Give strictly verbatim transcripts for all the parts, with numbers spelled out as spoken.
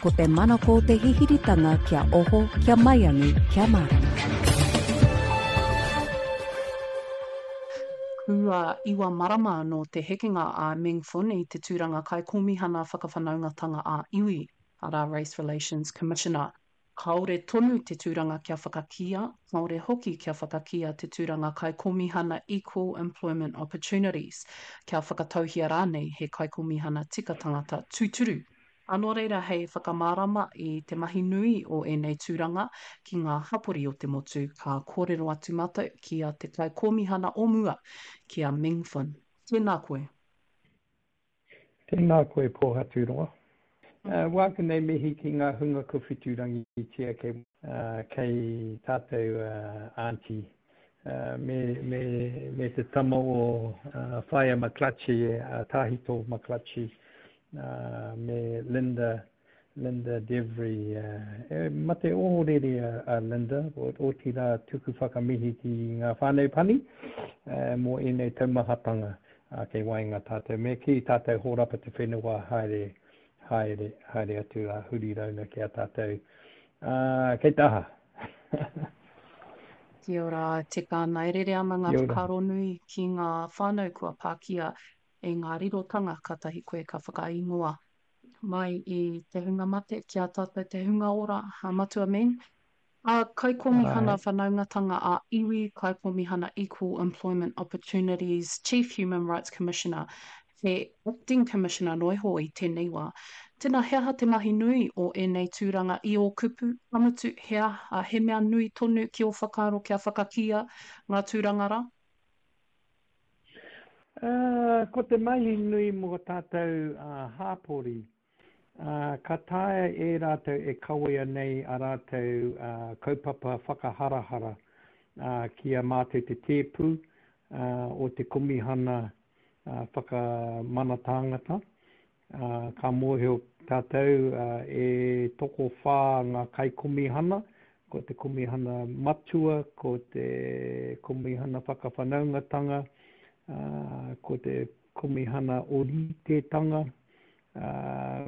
ko te manako o te hihiritanga kia oho, kia maiangi, kia marama. Kua iwa marama no te hekenga a Meng Fun i te tūranga kai komihana whakawhanaungatanga a iwi a rā Race Relations Commissioner. Kaore tonu te tūranga kia whakakia, kaore hoki kia whakakia te tūranga kai komihana Equal Employment Opportunities, kia whakatauhia rānei he kai komihana tika tangata tūturu. Anō reira hei whakamārama i te mahi nui o ēnei tūranga ki ngā hapori o te motu ka kōrero atu mātou ki a te kai komihana o mua ki a Meng Fun. Tēnā koe. Tēnā koe pōha tūroa. Uh, wāka nei mihi ki ngā hunga kowhiturangi i tia kei, uh, kei tātou uh, auntie. Uh, me, me, me te tama o uh, Whaia Maklachi, uh, Tāhito Maklachi, uh, me Linda, Linda Devry. Uh, e, mate o rere a, a Linda, o, o tira tuku whakamihi ki ngā whānau pani, uh, mō ēnei taumahatanga uh, kei wainga tātou. Me ki tātou hōrapa te whenua haere, haere, haere atu a huri rauna ki a tātou. Uh, kei taha. Kia ora, te kāna e rere ama ngā whakaro nui ki ngā whānau kua Pākia e ngā rirotanga katahi koe ka whakaingoa mai i te hunga mate ki a tātou te hunga ora a matua men. A kai komihana whanaungatanga a iwi, kai komihana Equal Employment Opportunities Chief Human Rights Commissioner, he Acting Commissioner noiho i tēnei wā. Tēnā heaha te mahi nui o ēnei tūranga i o kupu, amutu hea, a he mea nui tonu ki o whakaro kia whakakia ngā tūranga rā? Uh, ko te mahi nui mō tātou uh, hāpori, uh, ka taia e rātou e kawea nei a rātou uh, kaupapa whakaharahara uh, kia mātou te tēpū uh, o te komihana uh, whakamanatangata. Uh, ka mōheo tātou uh, e toko whā ngā kai komihana, ko te komihana matua, ko te komihana whakawhanaungatanga, uh, ko te komihana oritetanga, uh,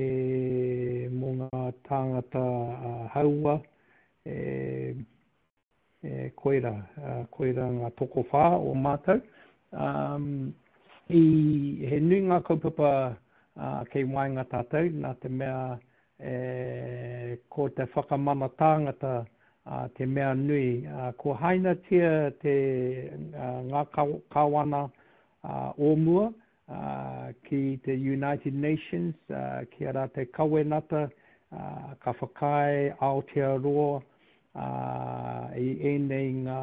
me mō ngā tāngata uh, haua, e, e koira, uh, koira ngā toko whā o mātou. Um, I he nui ngā kaupapa Uh, kei wainga tātou, nā te mea e, ko te whakamana tāngata uh, te mea nui. Uh, ko haina tia te uh, ngā kawana uh, o mua uh, ki te United Nations, uh, ki a rātou kawenata, uh, ka whakai Aotearoa, uh, i ēnei ngā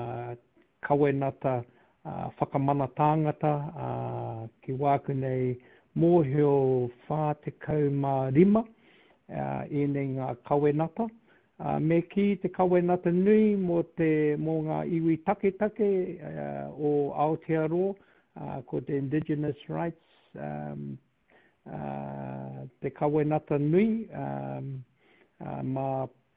kawenata uh, whakamana tāngata, uh, ki wāku nei mōheo whā te kauma rima, uh, ēnei ngā kawenata. Uh, me ki te kawenata nui mō, te, mō ngā iwi take take uh, o Aotearoa, uh, ko te Indigenous Rights, um, uh, te kawenata nui, um, uh, mā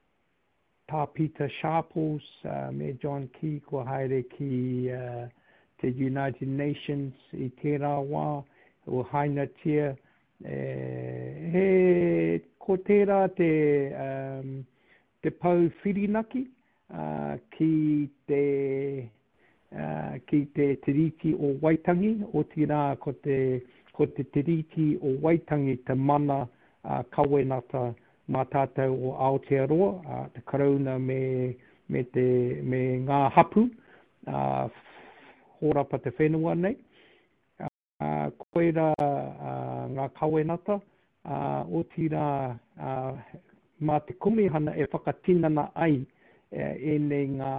tā Peter Sharples, uh, me John Key, ko haere ki uh, te United Nations i tērā wā, o haina tia, e, he ko tērā te, um, te pau whirinaki uh, ki te uh, ki te tiriti o Waitangi, o tira ko te, ko te tiriti o Waitangi te mana uh, kawenata mā tātou o Aotearoa, uh, te karauna me, me, te, me ngā hapu, uh, horapa te whenua nei. Uh, koera uh, ngā kawenata, uh, o tira uh, mā te komihana e whakatinana ai uh, e nei ngā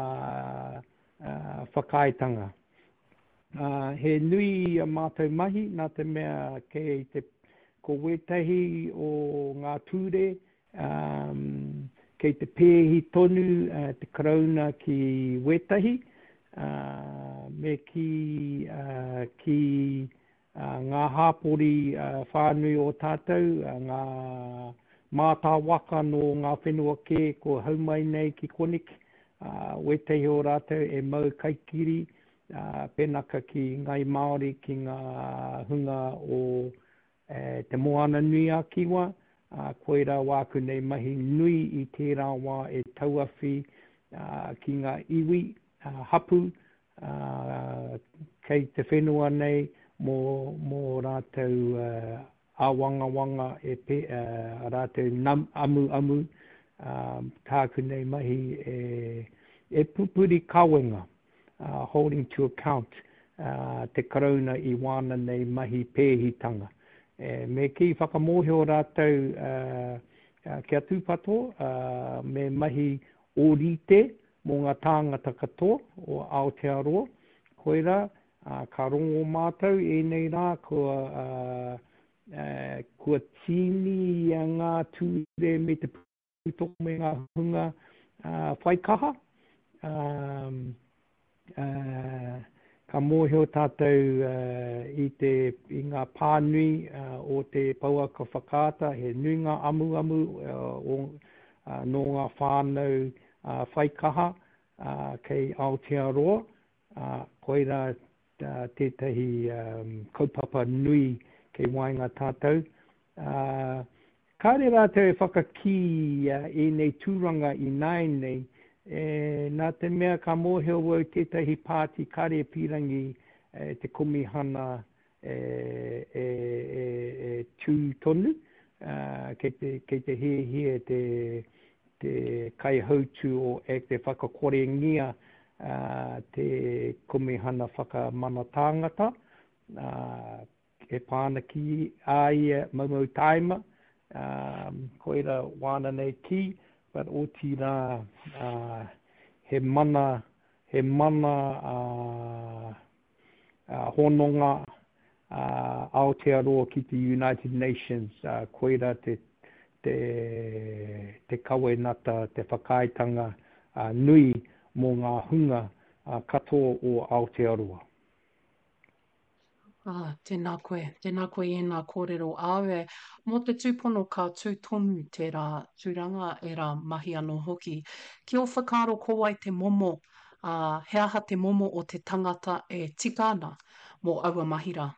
uh, whakaitanga. Uh, he nui a mātou mahi, nā te mea kei te ko wetahi o ngā ture, um, kei te pēhi tonu, uh, te karauna ki wetahi, uh, me ki, uh, ki Uh, ngā hāpori uh, whānui o tātou, uh, ngā mātā waka no ngā whenua kē ko haumai nei ki Konik, uh, wetahi o rātou e mau kaikiri, uh, penaka ki ngai Māori ki ngā hunga o eh, te moana nui a kiwa, uh, koe rā wāku nei mahi nui i tērā wā e tauawhi uh, ki ngā iwi uh, hapu uh, kei te whenua nei mō, mō rātou uh, awanga wanga e pe, uh, rātou nam, amu amu uh, tāku nei mahi e, e pupuri kawenga uh, holding to account uh, te karauna i wana nei mahi pēhitanga. E, me ki whakamohio rātou uh, uh, kia tūpato uh, me mahi orite mō ngā tāngata katoa o Aotearoa. Koera, uh, ka rongo mātou e nei rā kua uh, Uh, kua tini a ngā ture me te pūtoko me ngā hunga uh, whaikaha. Um, uh, ka mōhio tātou uh, i, te, i ngā pānui uh, o te pauaka whakāta, he nui ngā amu amu uh, o, uh, no ngā whānau uh, whaikaha uh, kei Aotearoa. Uh, koera uh, tētahi um, kaupapa nui kei wainga tātou. Uh, kāre rātou e whakaki uh, e nei tūranga i nai nei, e, nā te mea ka mōheo wau tētahi pāti kāre pirangi e, te komihana e, e, e, e tū tonu, uh, kei te, kei te he he te, te kai hautu o e te whakakorengia uh, te komihana whakamana tāngata, uh, e pāna ki ai maumau taima, um, koera wāna nei ki, but o tira uh, he mana, he mana uh, uh, hononga uh, Aotearoa ki te United Nations, uh, koera te, te, te kawenata, te whakaitanga uh, nui mō ngā hunga uh, katoa o Aotearoa. Ah, tēnā koe, tēnā koe e nā kōrero awe. Mō te tūpono ka tūtonu te rā tūranga e rā mahi anō hoki. Ki o whakaro ko wai te momo, uh, he aha te momo o te tangata e tika ana mō aua mahi rā?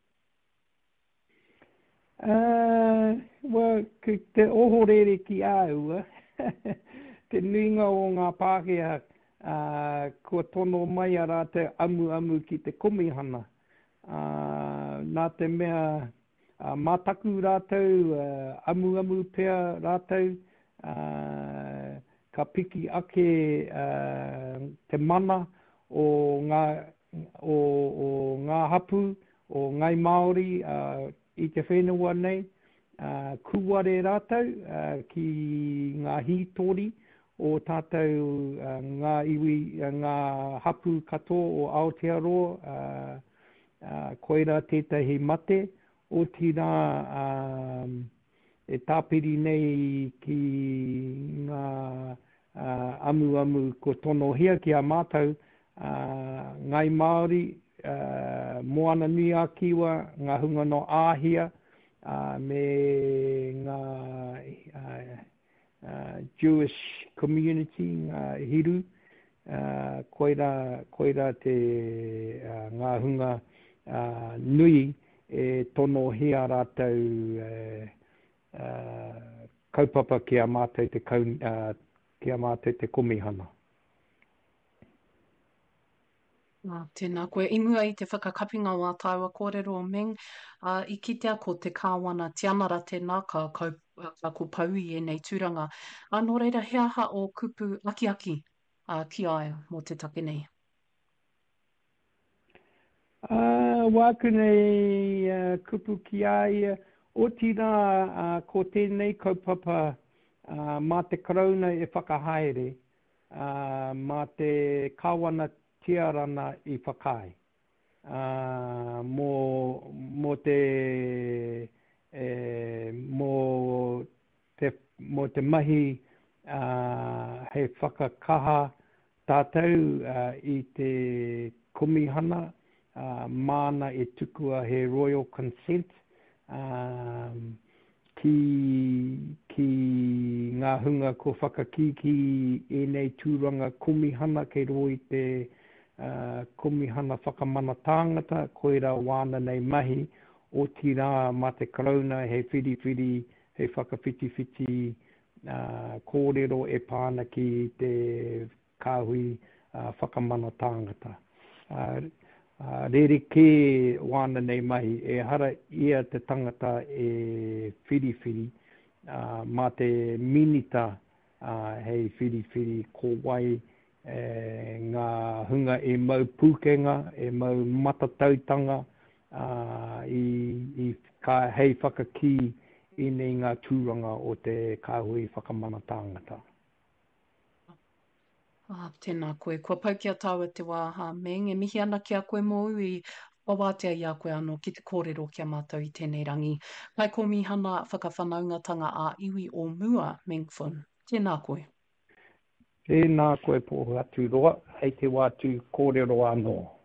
Uh, well, te ohorere ki aua, te nuinga o ngā Pākehā, uh, kua tono mai a rātou amu amu ki te komihana. Uh, nā te mea uh, mātaku rātou, uh, amu amu pēr rātou, uh, ka piki ake uh, te mana o ngā, o, o ngā hapu, o ngai Māori uh, i te whenua nei, uh, kuare rātou uh, ki ngā hītori o tātou uh, ngā iwi, uh, ngā hapu katoa o Aotearoa, uh, Uh, koera tētahi mate o tira um, e tāpiri nei ki ngā uh, amu amu ko tono hea ki a mātou uh, ngai Māori uh, moana nui a kiwa ngā hunga no āhia uh, me ngā uh, uh, Jewish community ngā hiru uh, koera, koera te uh, ngā hunga Uh, nui e tono hea rātou uh, uh, kaupapa ki a mātou te, kau, uh, ki a mātou te komihana. Ah, tēnā koe. I mua i te whakakapinga o a tāua kōrero o Ming, uh, i kitea ko te kāwana tianara tēnā ka, ka, ka ko paui e nei tūranga. Anō reira he aha o kupu aki aki uh, ki aia mō te take nei? Uh, wāku nei uh, kupu ki ai, o tira uh, ko tēnei kaupapa uh, mā te karauna e whakahaere, uh, mā te kāwana tiarana i whakai. Uh, mō, mō te, e, mō te, mō te mahi uh, he whakakaha tātou uh, i te komihana, Uh, mana e tukua he royal consent um, ki, ki ngā hunga ko whakakiki e nei tūranga komihana kei roi te uh, komihana whakamana tāngata koera wāna nei mahi o tira mā te karauna he whiri whiri he whakawhitiwhiti uh, kōrero e pāna ki te kāhui uh, whakamana tāngata. Uh, uh, rere kē wāna nei mai, e hara ia te tangata e whiriwhiri uh, mā te minita uh, hei whiriwhiri ko wai e, ngā hunga e mau pūkenga, e mau matatautanga uh, i, i ka hei whakaki i nei ngā tūranga o te kāhui whakamana tāngata. Ah, tēnā koe. Kua pau kia tāua te wā, ha, me nge mihi ana ki a koe mō ui wawātea i a koe anō ki te kōrero kia mātou i tēnei rangi. Kai ko mihana whakawhanaungatanga a iwi o mua, Mengfun. Tēnā koe. Tēnā koe pō atu roa, hei te wātu kōrero anō.